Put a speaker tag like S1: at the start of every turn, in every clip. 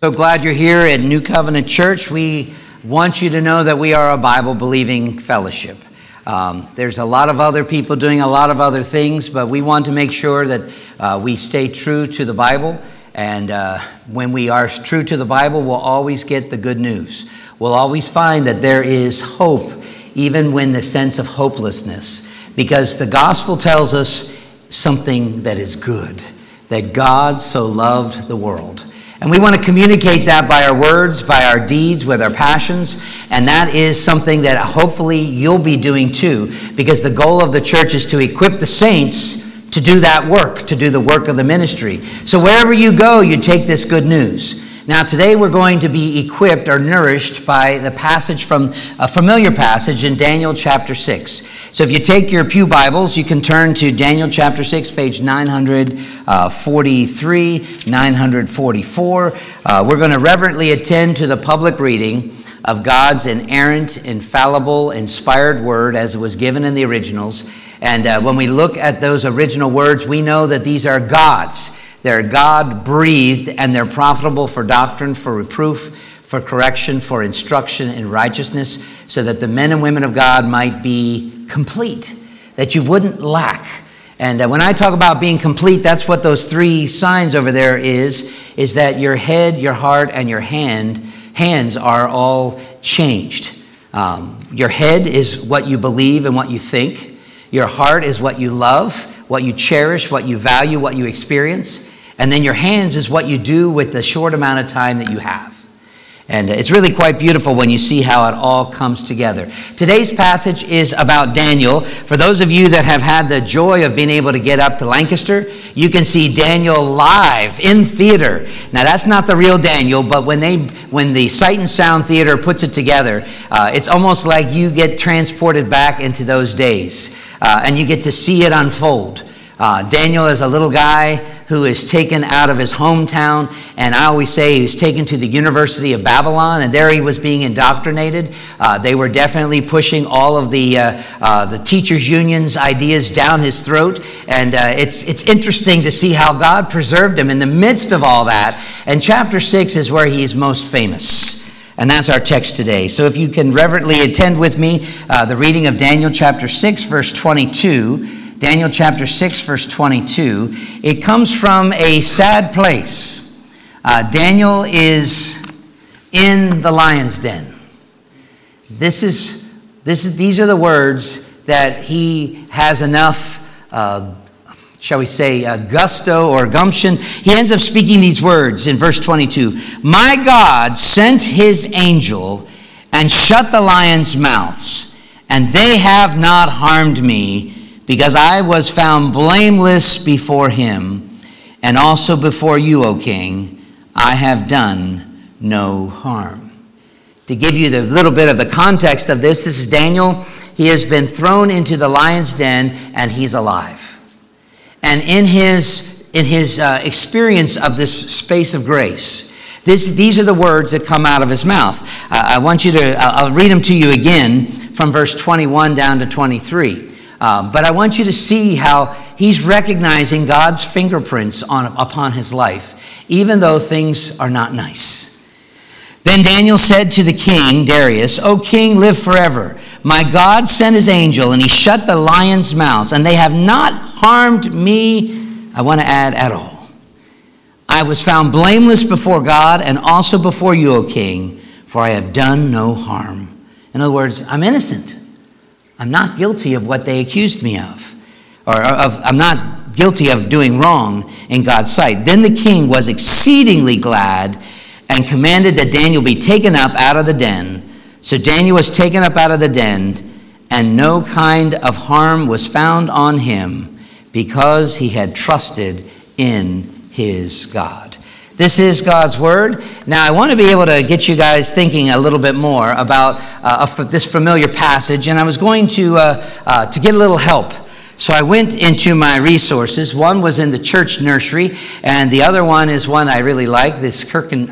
S1: So glad you're here at New Covenant Church. We want you to know that we are a Bible-believing fellowship. There's a lot of other people doing a lot of other things, but we want to make sure that we stay true to the Bible. And when we are true to the Bible, we'll always get the good news. We'll always find that there is hope, even when the sense of hopelessness, because the gospel tells us something that is good, that God so loved the world. And we want to communicate that by our words, by our deeds, with our passions. And that is something that hopefully you'll be doing too, because the goal of the church is to equip the saints to do that work, to do the work of the ministry. So wherever you go, you take this good news. Now today we're going to be equipped or nourished by the passage from a familiar passage in Daniel chapter 6. So if you take your pew Bibles, you can turn to Daniel chapter 6, page 943, 944. We're going to reverently attend to the public reading of God's inerrant, infallible, inspired word as it was given in the originals. And when we look at those original words, we know that these are God's. They're God-breathed, and they're profitable for doctrine, for reproof, for correction, for instruction in righteousness, so that the men and women of God might be complete, that you wouldn't lack. And when I talk about being complete, that's what those three signs over there is that your head, your heart, and your hands are all changed. Your head is what you believe and what you think. Your heart is what you love, what you cherish, what you value, what you experience. And then your hands is what you do with the short amount of time that you have. And it's really quite beautiful when you see how it all comes together. Today's passage is about Daniel. For those of you that have had the joy of being able to get up to Lancaster, you can see Daniel live in theater. Now that's not the real Daniel, but when the Sight and Sound Theater puts it together, it's almost like you get transported back into those days, and you get to see it unfold. Daniel is a little guy who is taken out of his hometown, and I always say he was taken to the University of Babylon, and there he was being indoctrinated. They were definitely pushing all of the teachers' unions ideas down his throat, and it's interesting to see how God preserved him in the midst of all that. And chapter 6 is where he is most famous. And that's our text today. So if you can reverently attend with me the reading of Daniel chapter 6, verse 22. Daniel chapter 6, verse 22. It comes from a sad place. Daniel is in the lion's den. These are the words that he has enough, shall we say, gusto or gumption. He ends up speaking these words in verse 22. My God sent his angel and shut the lions' mouths, and they have not harmed me, because I was found blameless before him, and also before you, O king. I have done no harm. To give you the little bit of the context of this is Daniel. He has been thrown into the lion's den, and he's alive. And in his experience of this space of grace, these are the words that come out of his mouth. I'll read them to you again from verse 21 down to 23. But I want you to see how he's recognizing God's fingerprints upon his life, even though things are not nice. Then Daniel said to the king, Darius, O king, live forever. My God sent his angel, and he shut the lions' mouths, and they have not harmed me, I want to add, at all. I was found blameless before God, and also before you, O king, for I have done no harm. In other words, I'm innocent. I'm not guilty of what they accused me of, I'm not guilty of doing wrong in God's sight. Then the king was exceedingly glad and commanded that Daniel be taken up out of the den. So Daniel was taken up out of the den, and no kind of harm was found on him, because he had trusted in his God. This is God's word. Now, I want to be able to get you guys thinking a little bit more about this familiar passage, and I was going to get a little help. So I went into my resources. One was in the church nursery, and the other one is one I really like, this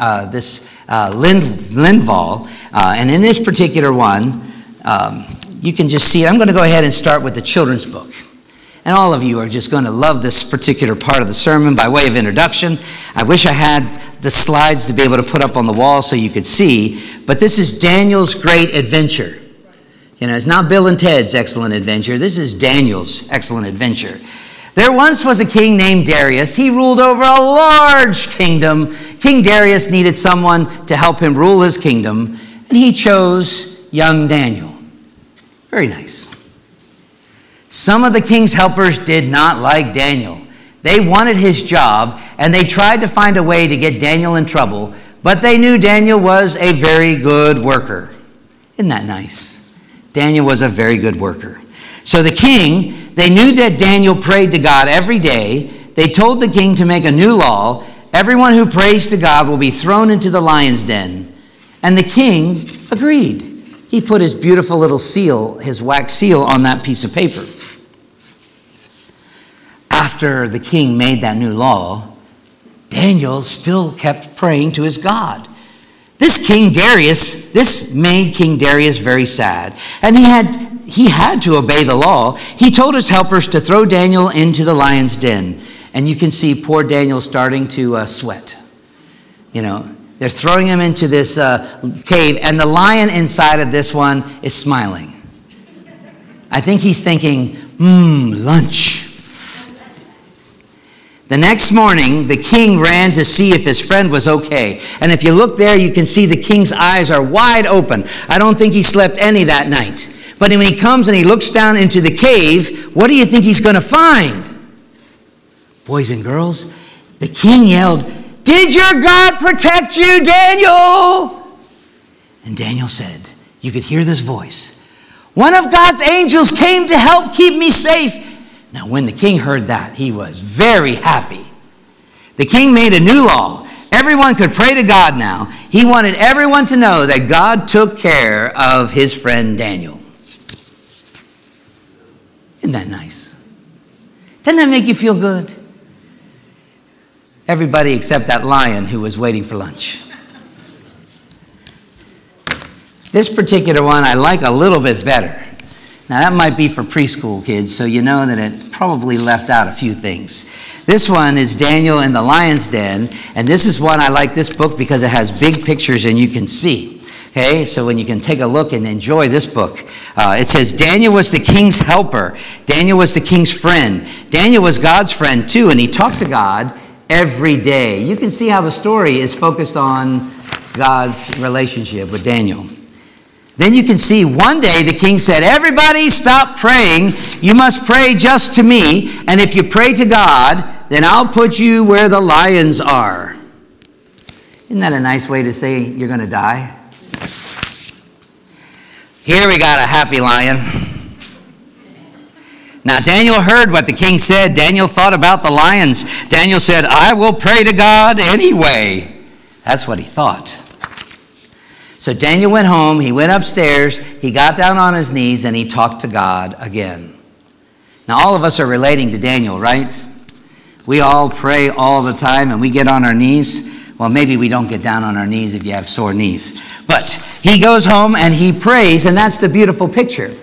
S1: Lindvall. And in this particular one, you can just see it. I'm going to go ahead and start with the children's book. And all of you are just going to love this particular part of the sermon. By way of introduction, I wish I had the slides to be able to put up on the wall so you could see, but this is Daniel's great adventure. You know, it's not Bill and Ted's excellent adventure. This is Daniel's excellent adventure. There once was a king named Darius. He ruled over a large kingdom. King Darius needed someone to help him rule his kingdom, and he chose young Daniel. Very nice. Some of the king's helpers did not like Daniel. They wanted his job, and they tried to find a way to get Daniel in trouble, but they knew Daniel was a very good worker. Isn't that nice? Daniel was a very good worker. So the king, they knew that Daniel prayed to God every day. They told the king to make a new law. Everyone who prays to God will be thrown into the lion's den. And the king agreed. He put his beautiful little seal, his wax seal, on that piece of paper. After the king made that new law, Daniel still kept praying to his God. This made King Darius very sad, and he had to obey the law. He told his helpers to throw Daniel into the lion's den, and you can see poor Daniel starting to sweat. You know, they're throwing him into this cave, and the lion inside of this one is smiling. I think he's thinking, lunch. The next morning, the king ran to see if his friend was okay. And if you look there, you can see the king's eyes are wide open. I don't think he slept any that night. But when he comes and he looks down into the cave, what do you think he's going to find? Boys and girls, the king yelled, "Did your God protect you, Daniel?" And Daniel said, you could hear this voice, "One of God's angels came to help keep me safe." Now, when the king heard that, he was very happy. The king made a new law. Everyone could pray to God now. He wanted everyone to know that God took care of his friend Daniel. Isn't that nice? Doesn't that make you feel good? Everybody except that lion who was waiting for lunch. This particular one I like a little bit better. Now, that might be for preschool kids, so you know that it probably left out a few things. This one is Daniel in the lion's den, and this is one I like this book because it has big pictures and you can see. Okay, so when you can take a look and enjoy this book. It says, Daniel was the king's helper. Daniel was the king's friend. Daniel was God's friend too, and he talked to God every day. You can see how the story is focused on God's relationship with Daniel. Then you can see one day the king said, "Everybody stop praying. You must pray just to me. And if you pray to God, then I'll put you where the lions are." Isn't that a nice way to say you're going to die? Here we got a happy lion. Now Daniel heard what the king said. Daniel thought about the lions. Daniel said, "I will pray to God anyway." That's what he thought. So Daniel went home, he went upstairs, he got down on his knees, and he talked to God again. Now all of us are relating to Daniel, right? We all pray all the time, and we get on our knees. Well, maybe we don't get down on our knees if you have sore knees. But he goes home and he prays, and that's the beautiful picture.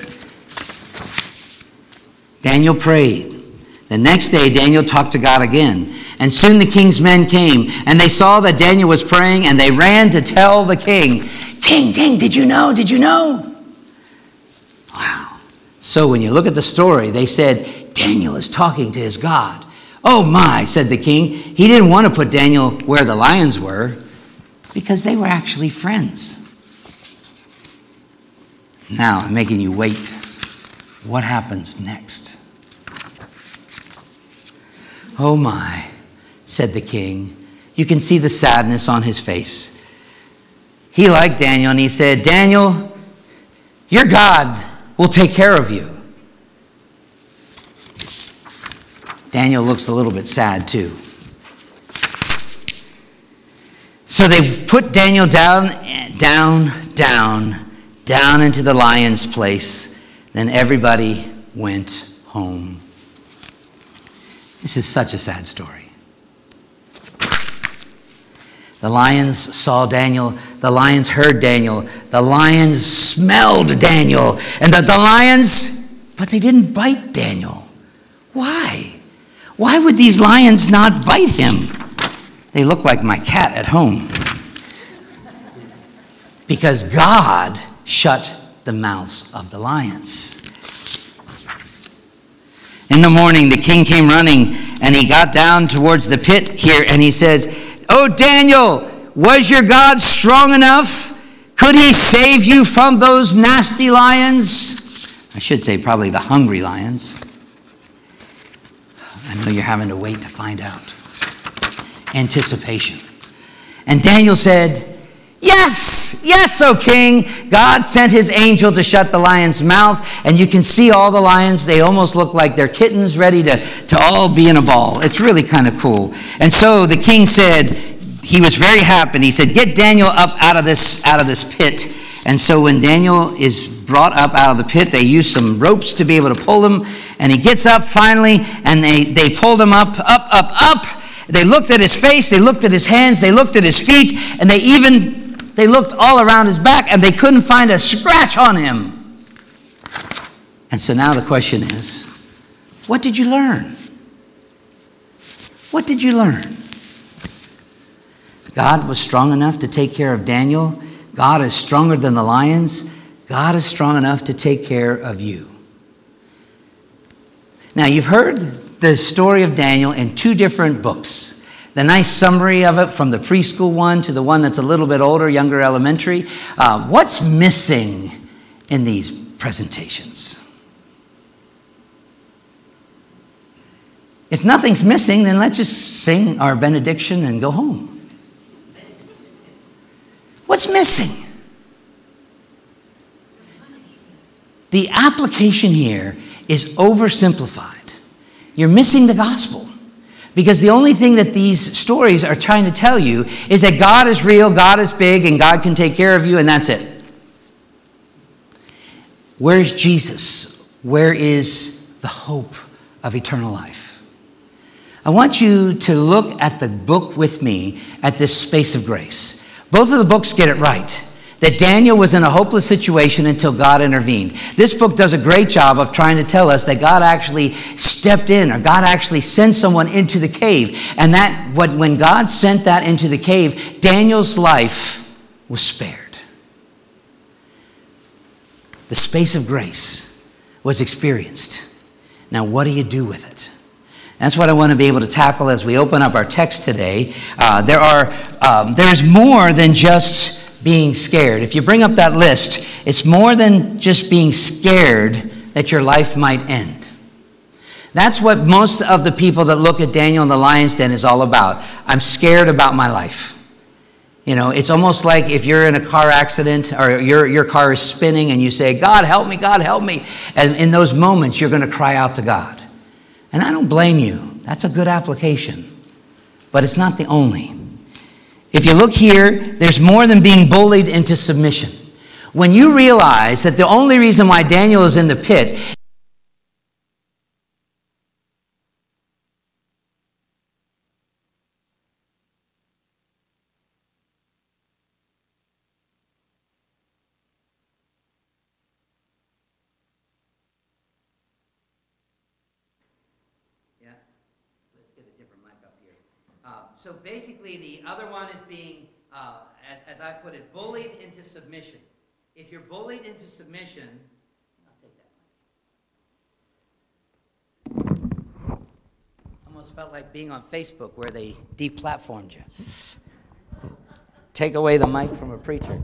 S1: Daniel prayed. The next day, Daniel talked to God again. And soon the king's men came, and they saw that Daniel was praying, and they ran to tell the king, King, did you know? Did you know? Wow. So when you look at the story, they said, Daniel is talking to his God. "Oh my," said the king. He didn't want to put Daniel where the lions were because they were actually friends. Now I'm making you wait. What happens next? "Oh my," said the king. You can see the sadness on his face. He liked Daniel, and he said, "Daniel, your God will take care of you." Daniel looks a little bit sad too. So they put Daniel down into the lion's place. Then everybody went home. This is such a sad story. The lions saw Daniel. The lions heard Daniel. The lions smelled Daniel. And the lions, but they didn't bite Daniel. Why? Why would these lions not bite him? They look like my cat at home. Because God shut the mouths of the lions. In the morning, the king came running, and he got down towards the pit here, and he says, "Oh, Daniel, was your God strong enough? Could he save you from those nasty lions?" I should say probably the hungry lions. I know you're having to wait to find out. Anticipation. And Daniel said, "Yes, yes, O king." God sent his angel to shut the lion's mouth, and you can see all the lions. They almost look like they're kittens ready to all be in a ball. It's really kind of cool. And so the king said, he was very happy. He said, "Get Daniel up out of this pit." And so when Daniel is brought up out of the pit, they use some ropes to be able to pull him. And he gets up finally, and they pulled him up. They looked at his face, they looked at his hands, they looked at his feet, and they looked all around his back, and they couldn't find a scratch on him. And so now the question is, what did you learn? What did you learn? God was strong enough to take care of Daniel. God is stronger than the lions. God is strong enough to take care of you. Now, you've heard the story of Daniel in two different books. The nice summary of it from the preschool one to the one that's a little bit older, younger elementary. What's missing in these presentations? If nothing's missing, then let's just sing our benediction and go home. What's missing? The application here is oversimplified. You're missing the gospel. Because the only thing that these stories are trying to tell you is that God is real, God is big, and God can take care of you, and that's it. Where's Jesus? Where is the hope of eternal life? I want you to look at the book with me at this space of grace. Both of the books get it right. That Daniel was in a hopeless situation until God intervened. This book does a great job of trying to tell us that God actually stepped in, or God actually sent someone into the cave. And that when God sent that into the cave, Daniel's life was spared. The space of grace was experienced. Now, what do you do with it? That's what I want to be able to tackle as we open up our text today. There's more than just being scared. If you bring up that list, it's more than just being scared that your life might end. That's what most of the people that look at Daniel in the lion's den is all about. I'm scared about my life. You know, it's almost like if you're in a car accident or your car is spinning and you say, "God, help me, God, help me." And in those moments, you're going to cry out to God. And I don't blame you. That's a good application. But it's not the only. If you look here, there's more than being bullied into submission. When you realize that the only reason why Daniel is in the pit So basically, the other one is being, as I put it, bullied into submission. If you're bullied into submission, I'll take that mic. Almost felt like being on Facebook where they deplatformed you. Take away the mic from a preacher.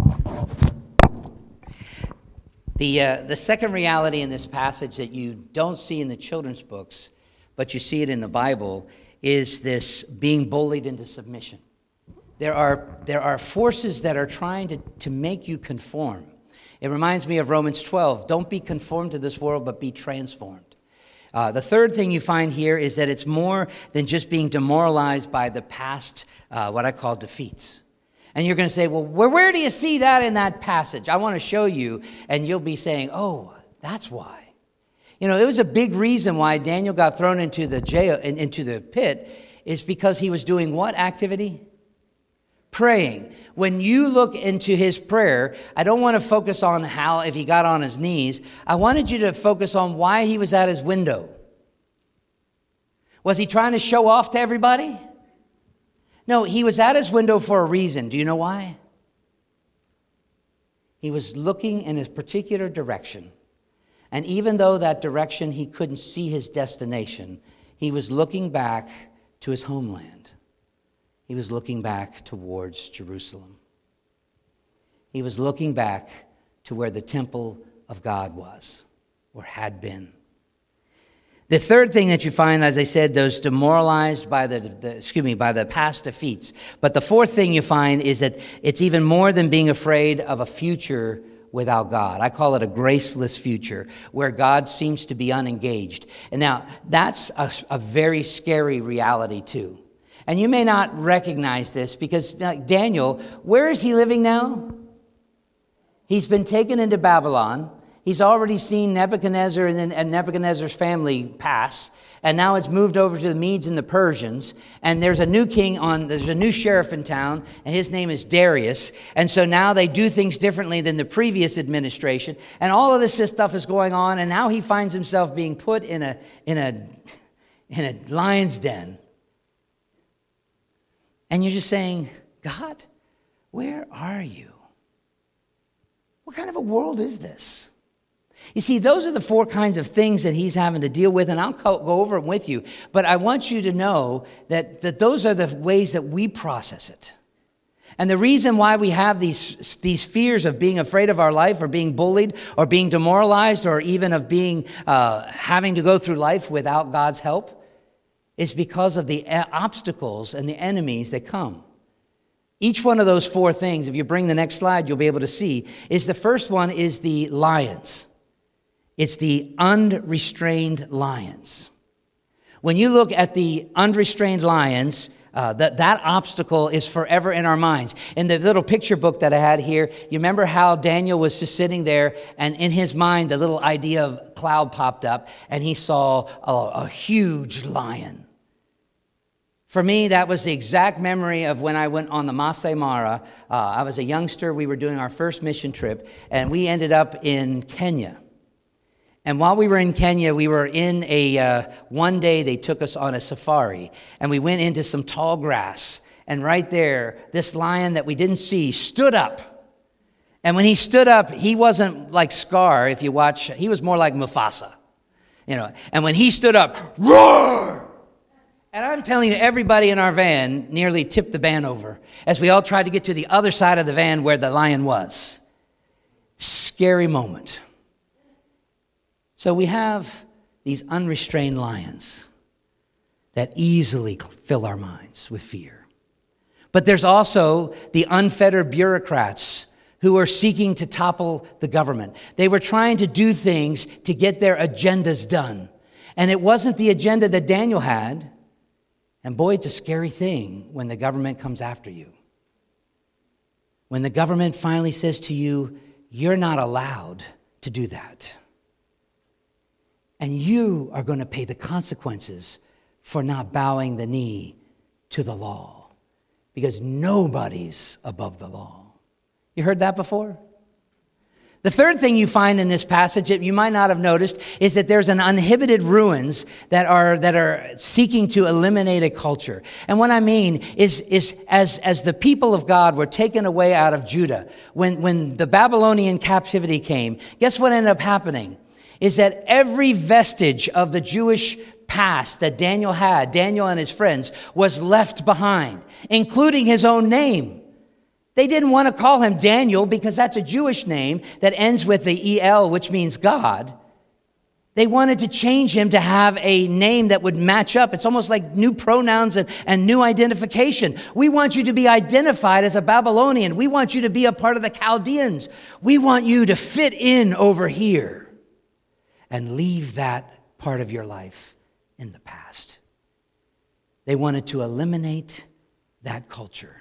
S1: The second reality in this passage that you don't see in the children's books, but you see it in the Bible, is this being bullied into submission. There are forces that are trying to make you conform. It reminds me of Romans 12. Don't be conformed to this world, but be transformed. The third thing you find here is that it's more than just being demoralized by the past, what I call defeats. And you're going to say, well, where do you see that in that passage? I want to show you. And you'll be saying, oh, that's why. You know, it was a big reason why Daniel got thrown into the jail, into the pit, is because he was doing what activity? Praying. When you look into his prayer, I don't want to focus on how, if he got on his knees. I wanted you to focus on why he was at his window. Was he trying to show off to everybody? No, he was at his window for a reason. Do you know why? He was looking in a particular direction. And even though that direction he couldn't see his destination, he was looking back to his homeland. He was looking back towards Jerusalem. He was looking back to where the temple of God was, or had been. The third thing that you find, as I said, those demoralized by the past defeats. But the fourth thing you find is that it's even more than being afraid of a future without God. I call it a graceless future where God seems to be unengaged. And now that's a very scary reality too. And you may not recognize this because like Daniel, where is he living now? He's been taken into Babylon. He's already seen Nebuchadnezzar and Nebuchadnezzar's family pass. And now it's moved over to the Medes and the Persians. And there's a new there's a new sheriff in town, and his name is Darius. And so now they do things differently than the previous administration. And all of this stuff is going on, and now he finds himself being put in a lion's den. And you're just saying, God, where are you? What kind of a world is this? You see, those are the four kinds of things that he's having to deal with, and I'll go over them with you. But I want you to know that those are the ways that we process it. And the reason why we have these fears of being afraid of our life or being bullied or being demoralized or even of being having to go through life without God's help is because of the obstacles and the enemies that come. Each one of those four things, if you bring the next slide, you'll be able to see, is the first one is the lions. It's the unrestrained lions. When you look at the unrestrained lions, that obstacle is forever in our minds. In the little picture book that I had here, you remember how Daniel was just sitting there, and in his mind, the little idea of cloud popped up, and he saw a huge lion. For me, that was the exact memory of when I went on the Masai Mara. I was a youngster. We were doing our first mission trip, and we ended up in Kenya. And while we were in Kenya, we were in one day they took us on a safari, and we went into some tall grass. And right there, this lion that we didn't see stood up. And when he stood up, he wasn't like Scar, if you watch. He was more like Mufasa, And when he stood up, roar! And I'm telling you, everybody in our van nearly tipped the van over as we all tried to get to the other side of the van where the lion was. Scary moment. So we have these unrestrained lions that easily fill our minds with fear. But there's also the unfettered bureaucrats who are seeking to topple the government. They were trying to do things to get their agendas done. And it wasn't the agenda that Daniel had. And boy, it's a scary thing when the government comes after you. When the government finally says to you, you're not allowed to do that. And you are going to pay the consequences for not bowing the knee to the law. Because nobody's above the law. You heard that before? The third thing you find in this passage that you might not have noticed is that there's an uninhibited ruins that are seeking to eliminate a culture. And what I mean is as the people of God were taken away out of Judah, when the Babylonian captivity came, guess what ended up happening? Is that every vestige of the Jewish past that Daniel had, Daniel and his friends, was left behind, including his own name. They didn't want to call him Daniel because that's a Jewish name that ends with the El, which means God. They wanted to change him to have a name that would match up. It's almost like new pronouns and new identification. We want you to be identified as a Babylonian. We want you to be a part of the Chaldeans. We want you to fit in over here and leave that part of your life in the past. They wanted to eliminate that culture.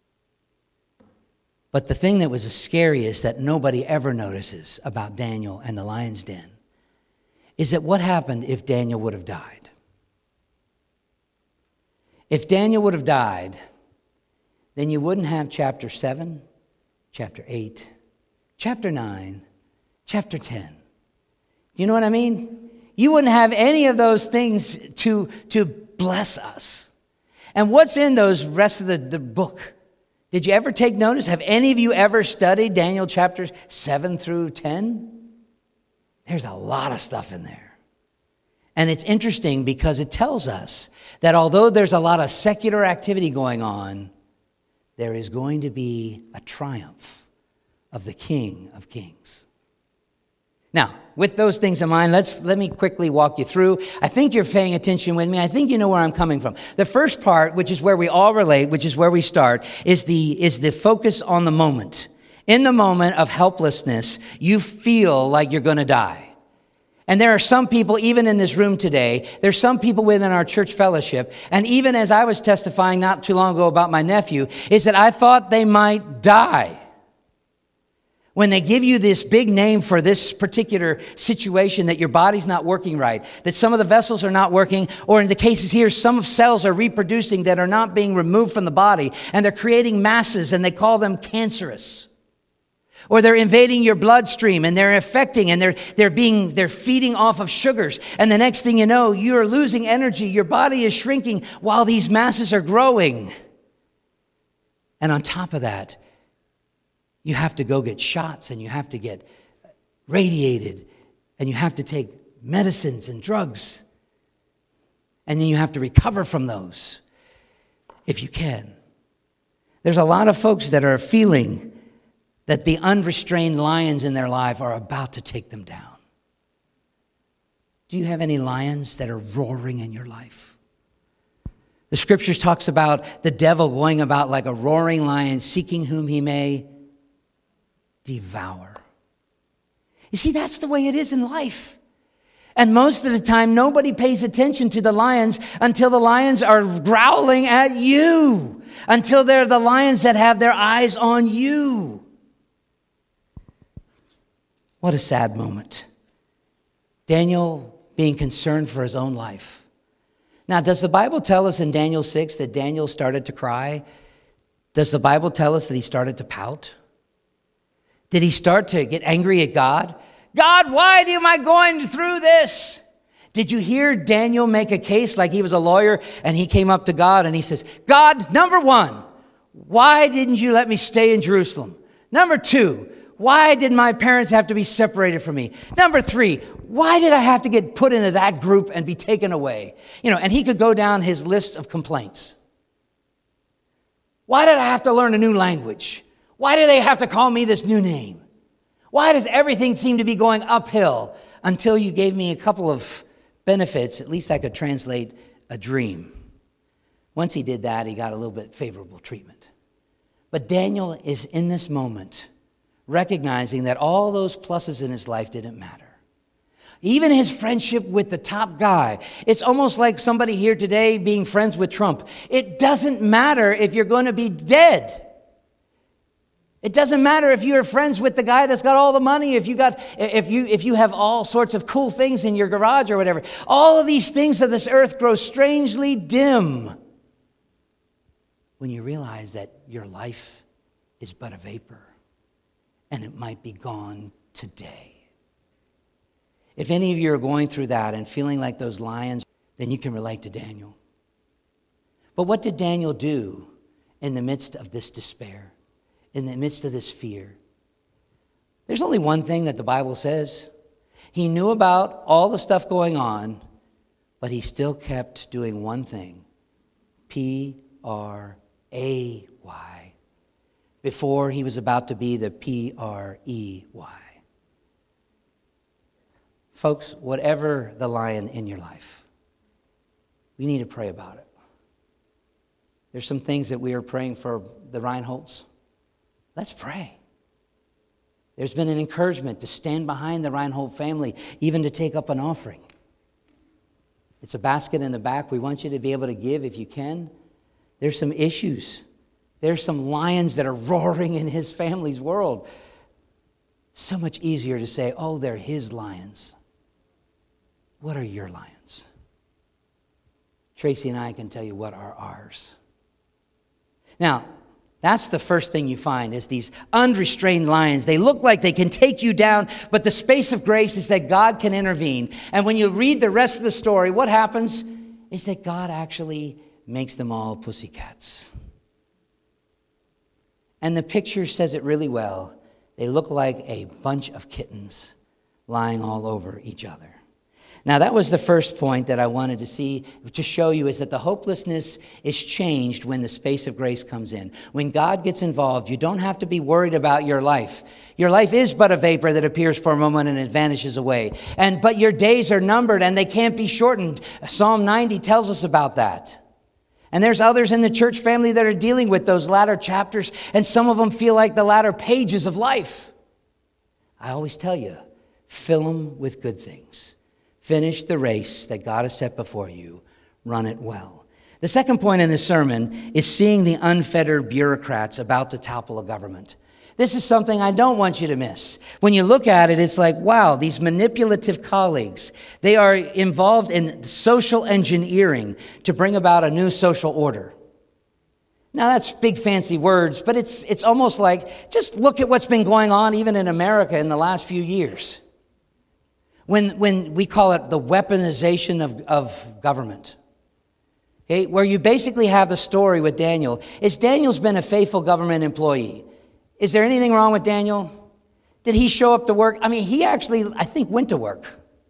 S1: But the thing that was the scariest that nobody ever notices about Daniel and the lion's den is that what happened if Daniel would have died? If Daniel would have died, then you wouldn't have chapter 7, chapter 8, chapter 9, chapter 10. Do you know what I mean? You wouldn't have any of those things to bless us. And what's in those rest of the book? Did you ever take notice? Have any of you ever studied Daniel chapters 7 through 10? There's a lot of stuff in there. And it's interesting because it tells us that although there's a lot of secular activity going on, there is going to be a triumph of the King of Kings. Now, with those things in mind, let me quickly walk you through. I think you're paying attention with me. I think you know where I'm coming from. The first part, which is where we all relate, which is where we start, is the focus on the moment. In the moment of helplessness, you feel like you're going to die. And there are some people, even in this room today, there's some people within our church fellowship, and even as I was testifying not too long ago about my nephew, is that I thought they might die. When they give you this big name for this particular situation, that your body's not working right, that some of the vessels are not working, or in the cases here, some of cells are reproducing that are not being removed from the body, and they're creating masses, and they call them cancerous. Or they're invading your bloodstream, and they're affecting, and they're feeding off of sugars. And the next thing you know, you're losing energy. Your body is shrinking while these masses are growing. And on top of that, you have to go get shots, and you have to get radiated, and you have to take medicines and drugs. And then you have to recover from those, if you can. There's a lot of folks that are feeling that the unrestrained lions in their life are about to take them down. Do you have any lions that are roaring in your life? The scriptures talks about the devil going about like a roaring lion, seeking whom he may devour. You see, that's the way it is in life. And most of the time, nobody pays attention to the lions until the lions are growling at you, until they're the lions that have their eyes on you. What a sad moment. Daniel being concerned for his own life. Now, does the Bible tell us in Daniel 6 that Daniel started to cry? Does the Bible tell us that he started to pout? Did he start to get angry at God? God, why am I going through this? Did you hear Daniel make a case like he was a lawyer, and he came up to God and he says, God, number one, why didn't you let me stay in Jerusalem? Number two, why did my parents have to be separated from me? Number three, why did I have to get put into that group and be taken away? And he could go down his list of complaints. Why did I have to learn a new language? Why do they have to call me this new name? Why does everything seem to be going uphill until you gave me a couple of benefits? At least I could translate a dream. Once he did that, he got a little bit favorable treatment. But Daniel is in this moment recognizing that all those pluses in his life didn't matter. Even his friendship with the top guy. It's almost like somebody here today being friends with Trump. It doesn't matter if you're going to be dead. It doesn't matter if you're friends with the guy that's got all the money, if you have all sorts of cool things in your garage or whatever. All of these things of this earth grow strangely dim when you realize that your life is but a vapor and it might be gone today. If any of you are going through that and feeling like those lions, then you can relate to Daniel. But what did Daniel do in the midst of this despair? In the midst of this fear? There's only one thing that the Bible says. He knew about all the stuff going on, but he still kept doing one thing. P-R-A-Y. Before he was about to be the P-R-E-Y. Folks, whatever the lion in your life, we need to pray about it. There's some things that we are praying for the Reinholds. Let's pray. There's been an encouragement to stand behind the Reinhold family, even to take up an offering. It's a basket in the back. We want you to be able to give if you can. There's some issues. There's some lions that are roaring in his family's world. So much easier to say, oh, they're his lions. What are your lions? Tracy and I can tell you what are ours. Now, that's the first thing you find is these unrestrained lions. They look like they can take you down, but the space of grace is that God can intervene. And when you read the rest of the story, what happens? is that God actually makes them all pussycats. And the picture says it really well. They look like a bunch of kittens lying all over each other. Now, that was the first point that I wanted to show you, is that the hopelessness is changed when the space of grace comes in. When God gets involved, you don't have to be worried about your life. Your life is but a vapor that appears for a moment and it vanishes away. But your days are numbered and they can't be shortened. Psalm 90 tells us about that. And there's others in the church family that are dealing with those latter chapters, and some of them feel like the latter pages of life. I always tell you, fill them with good things. Finish the race that God has set before you. Run it well. The second point in this sermon is seeing the unfettered bureaucrats about to topple a government. This is something I don't want you to miss. When you look at it, it's like, wow, these manipulative colleagues, they are involved in social engineering to bring about a new social order. Now, that's big fancy words, but it's almost like, just look at what's been going on even in America in the last few years. When we call it the weaponization of government. Okay, where you basically have the story with Daniel. Daniel's been a faithful government employee. Is there anything wrong with Daniel? Did he show up to work? I mean, he actually, I think, went to work.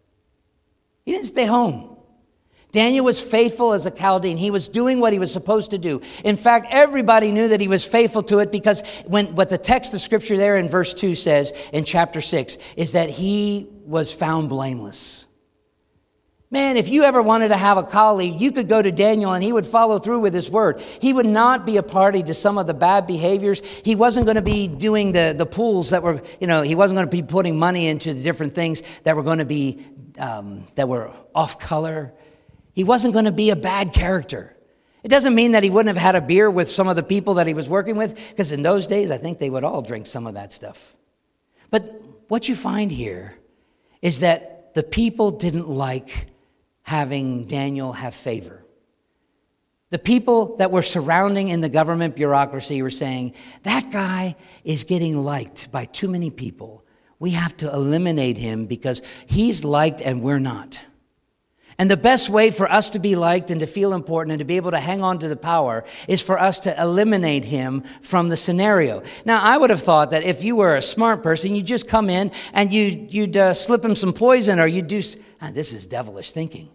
S1: He didn't stay home. Daniel was faithful as a Chaldean. He was doing what he was supposed to do. In fact, everybody knew that he was faithful to it, because what the text of Scripture there in verse 2 says in chapter 6 is that he was found blameless. Man, if you ever wanted to have a colleague, you could go to Daniel and he would follow through with his word. He would not be a party to some of the bad behaviors. He wasn't going to be doing the pools that were, he wasn't going to be putting money into the different things that were going to be, that were off color. He wasn't going to be a bad character. It doesn't mean that he wouldn't have had a beer with some of the people that he was working with, because in those days, I think they would all drink some of that stuff. But what you find here is that the people didn't like having Daniel have favor. The people that were surrounding in the government bureaucracy were saying, that guy is getting liked by too many people. We have to eliminate him because he's liked and we're not. And the best way for us to be liked and to feel important and to be able to hang on to the power is for us to eliminate him from the scenario. Now, I would have thought that if you were a smart person, you'd just come in and you'd slip him some poison, or you'd do... this is devilish thinking.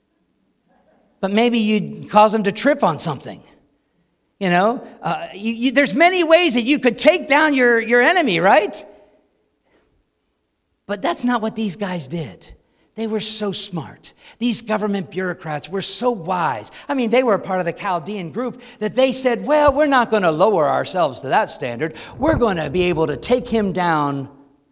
S1: But maybe you'd cause him to trip on something. There's many ways that you could take down your enemy, right? But that's not what these guys did. They were so smart. These government bureaucrats were so wise. I mean, they were a part of the Chaldean group that they said, well, we're not going to lower ourselves to that standard. We're going to be able to take him down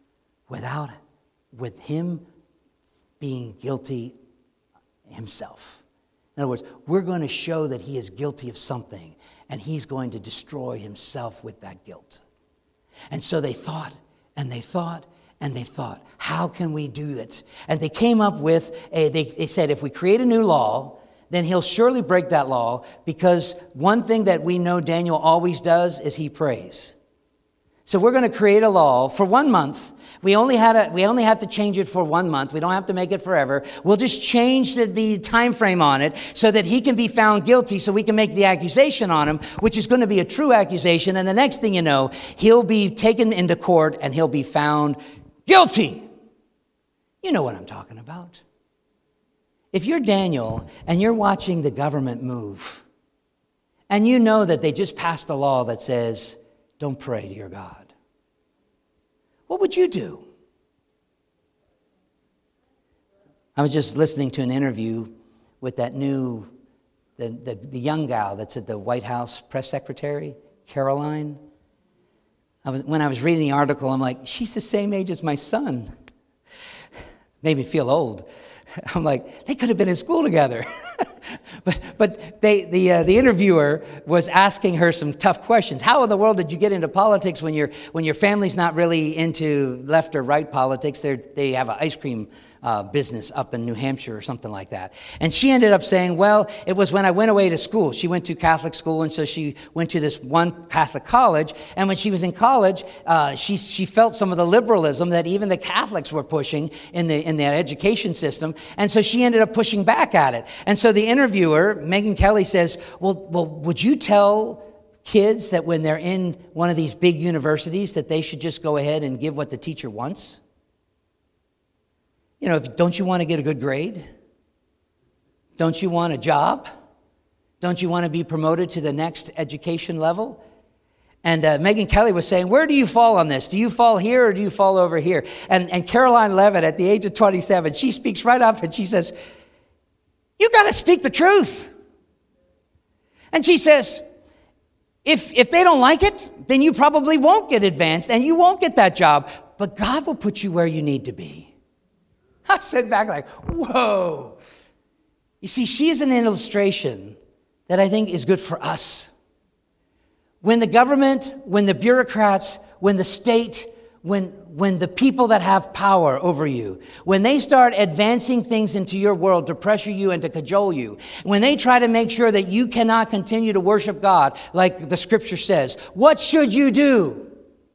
S1: with him being guilty himself. In other words, we're going to show that he is guilty of something, and he's going to destroy himself with that guilt. And so they thought, and they thought, and they thought, how can we do it? And they came up with, they said, if we create a new law, then he'll surely break that law, because one thing that we know Daniel always does is he prays. So we're going to create a law for 1 month. We only have to change it for 1 month. We don't have to make it forever. We'll just change the time frame on it so that he can be found guilty, so we can make the accusation on him, which is going to be a true accusation. And the next thing you know, he'll be taken into court and he'll be found guilty. You know what I'm talking about. If you're Daniel and you're watching the government move, and you know that they just passed a law that says, don't pray to your God, what would you do? I was just listening to an interview with that new, the young gal that's at the White House press secretary, Caroline. When I was reading the article, I'm like, she's the same age as my son. Made me feel old. I'm like, they could have been in school together. But the interviewer was asking her some tough questions. How in the world did you get into politics when your family's not really into left or right politics? They have an ice cream business up in New Hampshire or something like that. And she ended up saying, well, it was when I went away to school. She went to Catholic school, and so she went to this one Catholic college. And when she was in college, she felt some of the liberalism that even the Catholics were pushing in the education system. And so she ended up pushing back at it. And so the interviewer, Megyn Kelly, says, well, would you tell kids that when they're in one of these big universities that they should just go ahead and give what the teacher wants? You know, don't you want to get a good grade? Don't you want a job? Don't you want to be promoted to the next education level? And Megyn Kelly was saying, where do you fall on this? Do you fall here or do you fall over here? And Caroline Levitt, at the age of 27, she speaks right up and she says, you got to speak the truth. And she says, if they don't like it, then you probably won't get advanced and you won't get that job. But God will put you where you need to be. I said back like, whoa. You see, she is an illustration that I think is good for us. When the government, when the bureaucrats, when the state, when the people that have power over you, when they start advancing things into your world to pressure you and to cajole you, when they try to make sure that you cannot continue to worship God like the scripture says, what should you do?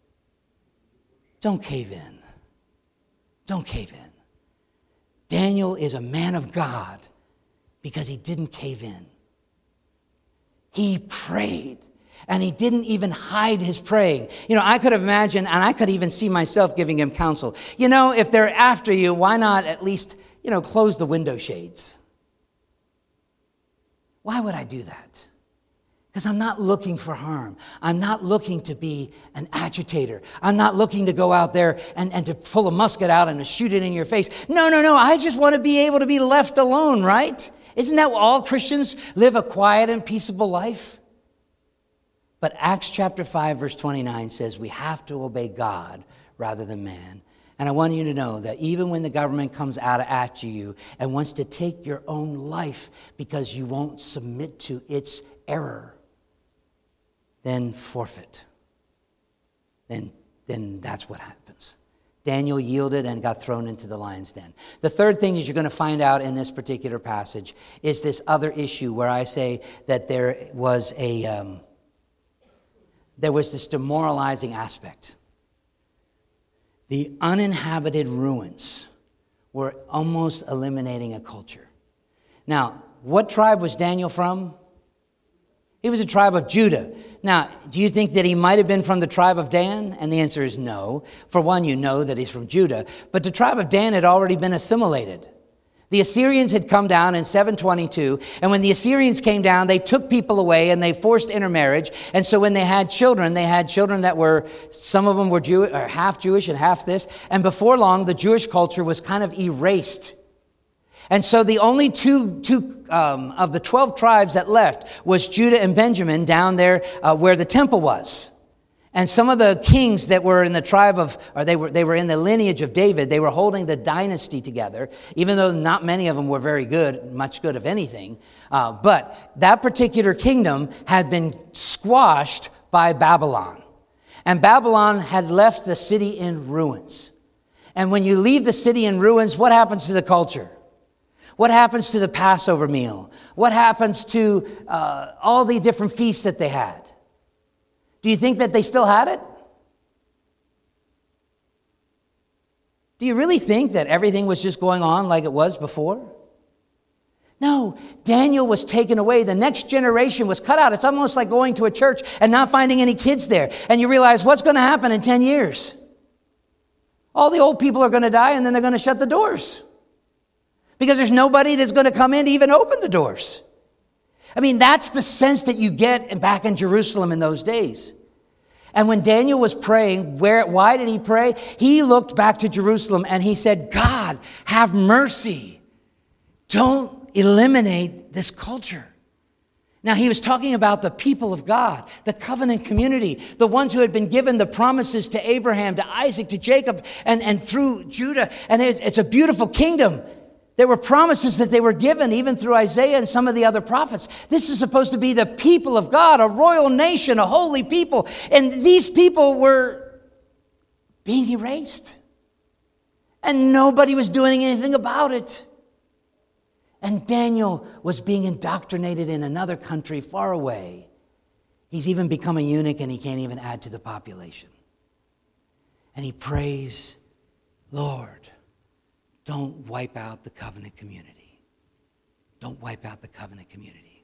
S1: Don't cave in. Don't cave in. Daniel is a man of God because he didn't cave in. He prayed, and he didn't even hide his praying. You know, I could imagine, and I could even see myself giving him counsel. You know, if they're after you, why not at least, close the window shades? Why would I do that? Because I'm not looking for harm. I'm not looking to be an agitator. I'm not looking to go out there and to pull a musket out and to shoot it in your face. No. I just want to be able to be left alone, right? Isn't that what all Christians live, a quiet and peaceable life? But Acts chapter 5, verse 29 says we have to obey God rather than man. And I want you to know that even when the government comes out after you and wants to take your own life because you won't submit to its error, then forfeit. Then that's what happens. Daniel yielded and got thrown into the lion's den. The third thing that you're going to find out in this particular passage is this other issue where I say that there was this demoralizing aspect. The uninhabited ruins were almost eliminating a culture. Now, what tribe was Daniel from? He was a tribe of Judah. Now, do you think that he might have been from the tribe of Dan? And the answer is no. For one, you know that he's from Judah. But the tribe of Dan had already been assimilated. The Assyrians had come down in 722, and when the Assyrians came down, they took people away and they forced intermarriage. And so when they had children that were, some of them were Jewish, or half Jewish and half this. And before long, the Jewish culture was kind of erased. And so the only two of the 12 tribes that left was Judah and Benjamin down there where the temple was. And some of the kings that were in the tribe of, or they were in the lineage of David, they were holding the dynasty together, even though not many of them were very good, much good of anything. But that particular kingdom had been squashed by Babylon. And Babylon had left the city in ruins. And when you leave the city in ruins, what happens to the culture? What happens to the Passover meal? What happens to all the different feasts that they had? Do you think that they still had it? Do you really think that everything was just going on like it was before? No, Daniel was taken away. The next generation was cut out. It's almost like going to a church and not finding any kids there. And you realize what's going to happen in 10 years? All the old people are going to die, and then they're going to shut the doors. Because there's nobody that's going to come in to even open the doors. I mean, that's the sense that you get back in Jerusalem in those days. And when Daniel was praying, why did he pray? He looked back to Jerusalem and he said, God, have mercy. Don't eliminate this culture. Now, he was talking about the people of God, the covenant community, the ones who had been given the promises to Abraham, to Isaac, to Jacob, and through Judah. And it's a beautiful kingdom. There were promises that they were given even through Isaiah and some of the other prophets. This is supposed to be the people of God, a royal nation, a holy people. And these people were being erased. And nobody was doing anything about it. And Daniel was being indoctrinated in another country far away. He's even become a eunuch and he can't even add to the population. And he prays, Lord, don't wipe out the covenant community. Don't wipe out the covenant community.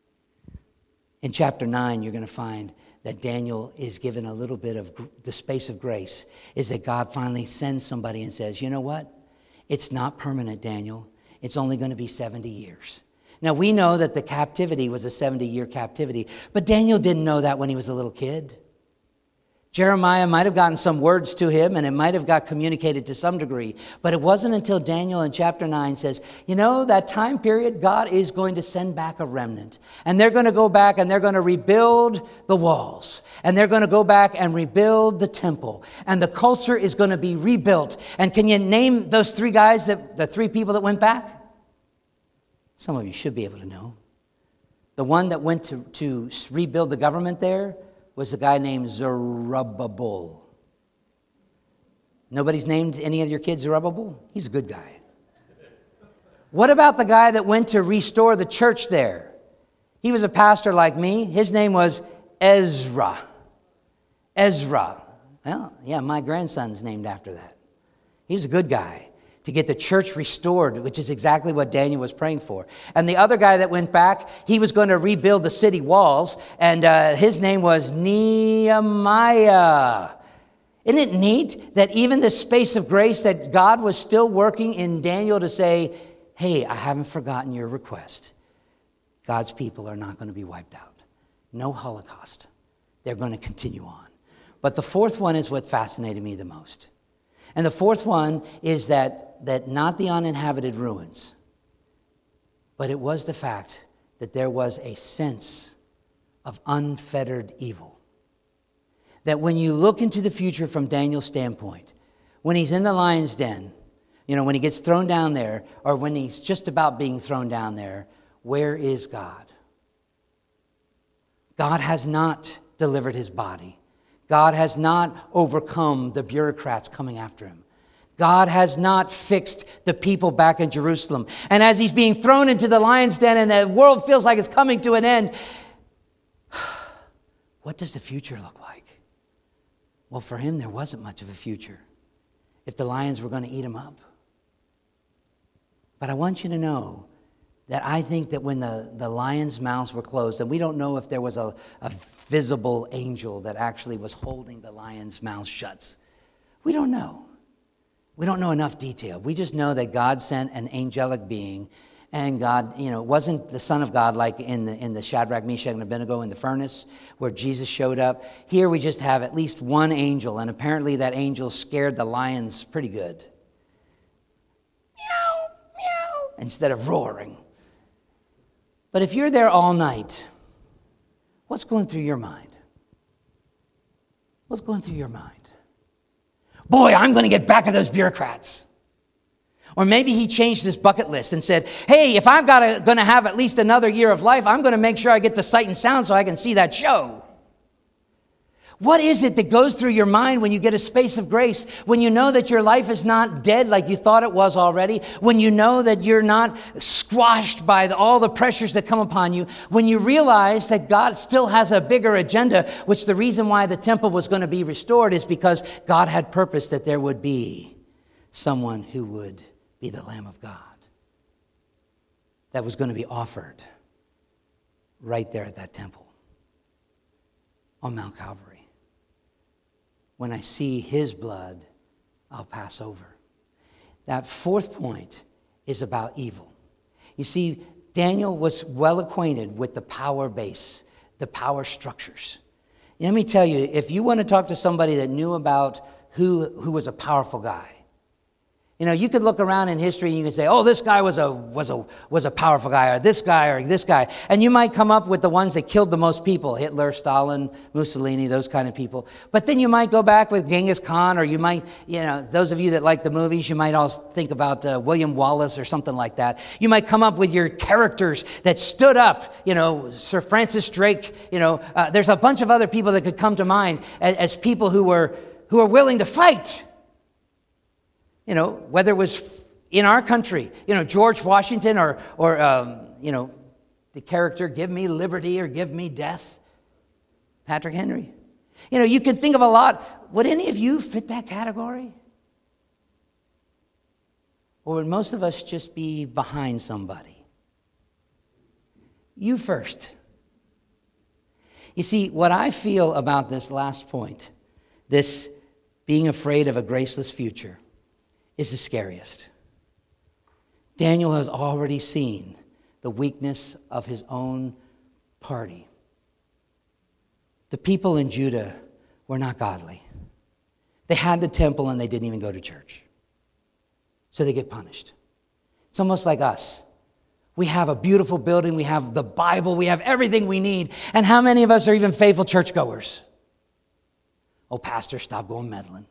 S1: In chapter 9, you're going to find that Daniel is given a little bit of the space of grace, is that God finally sends somebody and says, you know what? It's not permanent, Daniel. It's only going to be 70 years. Now, we know that the captivity was a 70-year captivity, but Daniel didn't know that when he was a little kid. Jeremiah might have gotten some words to him, and it might have got communicated to some degree, but it wasn't until Daniel in chapter 9 says, you know, that time period, God is going to send back a remnant, and they're going to go back and they're going to rebuild the walls, and they're going to go back and rebuild the temple, and the culture is going to be rebuilt. And can you name those three guys, the three people that went back? Some of you should be able to know. The one that went to rebuild the government there was a guy named Zerubbabel. Nobody's named any of your kids Zerubbabel? He's a good guy. What about the guy that went to restore the church there? He was a pastor like me. His name was Ezra. Ezra. Well, yeah, my grandson's named after that. He's a good guy to get the church restored, which is exactly what Daniel was praying for. And the other guy that went back, he was going to rebuild the city walls, and his name was Nehemiah. Isn't it neat that even the space of grace that God was still working in Daniel to say, hey, I haven't forgotten your request. God's people are not going to be wiped out. No Holocaust. They're going to continue on. But the fourth one is what fascinated me the most. And the fourth one is that not the uninhabited ruins, but it was the fact that there was a sense of unfettered evil. That when you look into the future from Daniel's standpoint, when he's in the lion's den, you know, when he gets thrown down there, or when he's just about being thrown down there, where is God? God has not delivered his body. God has not overcome the bureaucrats coming after him. God has not fixed the people back in Jerusalem. And as he's being thrown into the lion's den and the world feels like it's coming to an end, what does the future look like? Well, for him, there wasn't much of a future if the lions were going to eat him up. But I want you to know that I think that when the lions' mouths were closed, and we don't know if there was a visible angel that actually was holding the lions' mouths shut. We don't know. We don't know enough detail. We just know that God sent an angelic being, and God, you know, it wasn't the Son of God like in the Shadrach, Meshach, and Abednego in the furnace where Jesus showed up. Here we just have at least one angel, and apparently that angel scared the lions pretty good. Meow, meow, instead of roaring. But if you're there all night, what's going through your mind? What's going through your mind? Boy, I'm going to get back at those bureaucrats. Or maybe he changed his bucket list and said, hey, if I'm going to have at least another year of life, I'm going to make sure I get the sight and sound so I can see that show. What is it that goes through your mind when you get a space of grace, when you know that your life is not dead like you thought it was already, when you know that you're not squashed by all the pressures that come upon you, when you realize that God still has a bigger agenda, which the reason why the temple was going to be restored is because God had purpose that there would be someone who would be the Lamb of God that was going to be offered right there at that temple on Mount Calvary. When I see his blood, I'll pass over. That fourth point is about evil. You see, Daniel was well acquainted with the power base, the power structures. Let me tell you, if you want to talk to somebody that knew about who was a powerful guy, you know, you could look around in history and you could say, oh, this guy was a powerful guy, or this guy. And you might come up with the ones that killed the most people, Hitler, Stalin, Mussolini, those kind of people. But then you might go back with Genghis Khan, or you might, you know, those of you that like the movies, you might also think about William Wallace or something like that. You might come up with your characters that stood up, you know, Sir Francis Drake, you know, there's a bunch of other people that could come to mind as people who were willing to fight. Whether it was in our country, George Washington or the character, give me liberty or give me death, Patrick Henry. You can think of a lot. Would any of you fit that category? Or would most of us just be behind somebody? You first. You see, what I feel about this last point, this being afraid of a graceless future, is the scariest. Daniel has already seen the weakness of his own party. The people in Judah were not godly. They had the temple and they didn't even go to church. So they get punished. It's almost like us. We have a beautiful building, we have the Bible, we have everything we need. And how many of us are even faithful churchgoers? Oh, pastor, stop going meddling.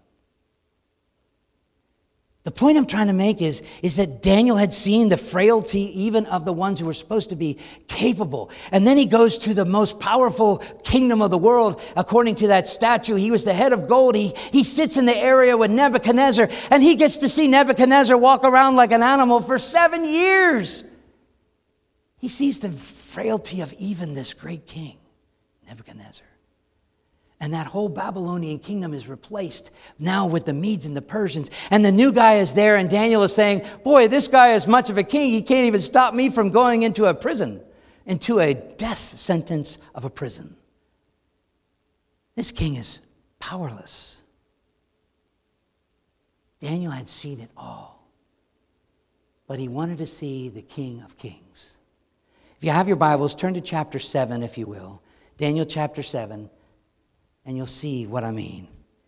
S1: The point I'm trying to make is that Daniel had seen the frailty even of the ones who were supposed to be capable. And then he goes to the most powerful kingdom of the world. According to that statue, he was the head of gold. He sits in the area with Nebuchadnezzar, and he gets to see Nebuchadnezzar walk around like an animal for 7 years. He sees the frailty of even this great king, Nebuchadnezzar. And that whole Babylonian kingdom is replaced now with the Medes and the Persians. And the new guy is there, and Daniel is saying, boy, this guy is much of a king. He can't even stop me from going into a prison, into a death sentence of a prison. This king is powerless. Daniel had seen it all, but he wanted to see the King of Kings. If you have your Bibles, turn to chapter 7, if you will. Daniel chapter 7. And you'll see what I mean.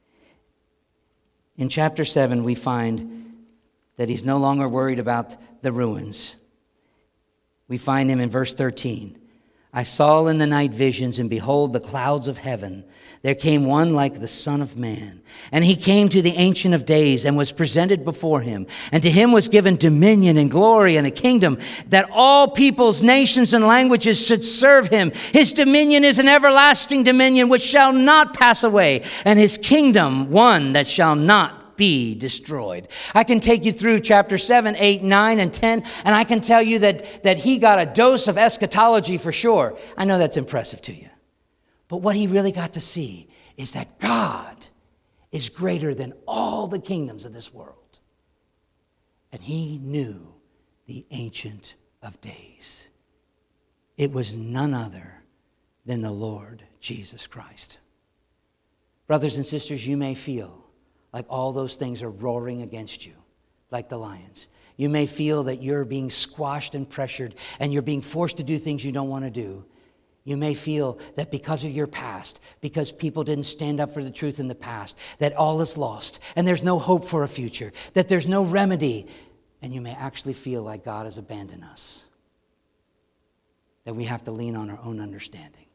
S1: In chapter 7, we find that he's no longer worried about the ruins. We find him in verse 13. I saw in the night visions, and behold, the clouds of heaven. There came one like the Son of Man. And he came to the Ancient of Days and was presented before him. And to him was given dominion and glory and a kingdom, that all peoples, nations, and languages should serve him. His dominion is an everlasting dominion which shall not pass away, and his kingdom one that shall not be destroyed. I can take you through chapter 7, 8, 9, and 10, and I can tell you that he got a dose of eschatology for sure. I know that's impressive to you. But what he really got to see is that God is greater than all the kingdoms of this world. And he knew the Ancient of Days. It was none other than the Lord Jesus Christ. Brothers and sisters, you may feel like all those things are roaring against you, like the lions. You may feel that you're being squashed and pressured, and you're being forced to do things you don't want to do. You may feel that because of your past, because people didn't stand up for the truth in the past, that all is lost, and there's no hope for a future, that there's no remedy, and you may actually feel like God has abandoned us, that we have to lean on our own understanding.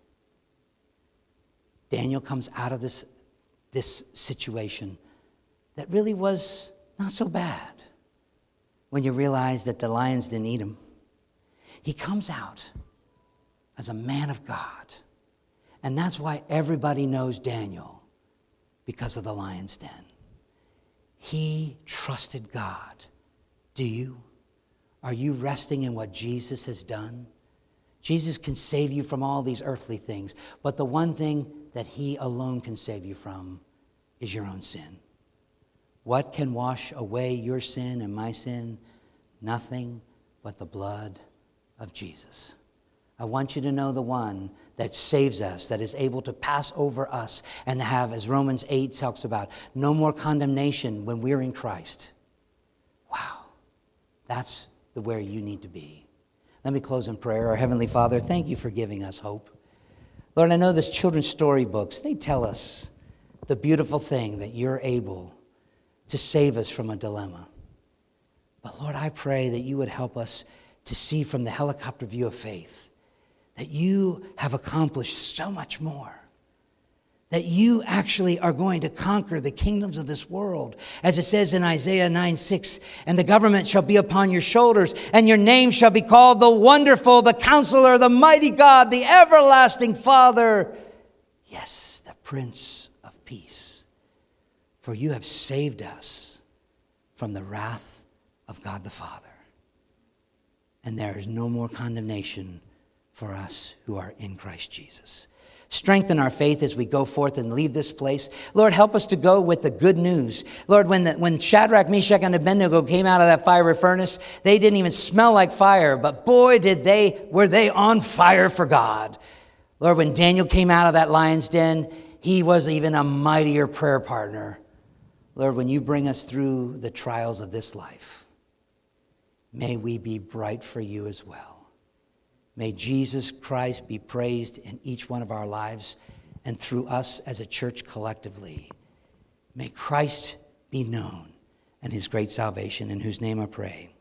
S1: Daniel comes out of this situation that really was not so bad when you realize that the lions didn't eat him. He comes out as a man of God. And that's why everybody knows Daniel, because of the lion's den. He trusted God. Do you? Are you resting in what Jesus has done? Jesus can save you from all these earthly things, but the one thing that he alone can save you from is your own sin. What can wash away your sin and my sin? Nothing but the blood of Jesus. I want you to know the one that saves us, that is able to pass over us and have, as Romans 8 talks about, no more condemnation when we're in Christ. Wow, that's where you need to be. Let me close in prayer. Our Heavenly Father, thank you for giving us hope. Lord, I know this children's story books, they tell us the beautiful thing that you're able to save us from a dilemma. But Lord, I pray that you would help us to see from the helicopter view of faith that you have accomplished so much more. That you actually are going to conquer the kingdoms of this world. As it says in Isaiah 9:6, and the government shall be upon your shoulders, and your name shall be called the Wonderful, the Counselor, the Mighty God, the Everlasting Father. Yes, the Prince of Peace. For you have saved us from the wrath of God the Father. And there is no more condemnation for us who are in Christ Jesus. Strengthen our faith as we go forth and leave this place. Lord, help us to go with the good news. Lord, when Shadrach, Meshach, and Abednego came out of that fiery furnace, they didn't even smell like fire, but boy, were they on fire for God. Lord, when Daniel came out of that lion's den, he was even a mightier prayer partner. Lord, when you bring us through the trials of this life, may we be bright for you as well. May Jesus Christ be praised in each one of our lives and through us as a church collectively. May Christ be known and his great salvation, in whose name I pray.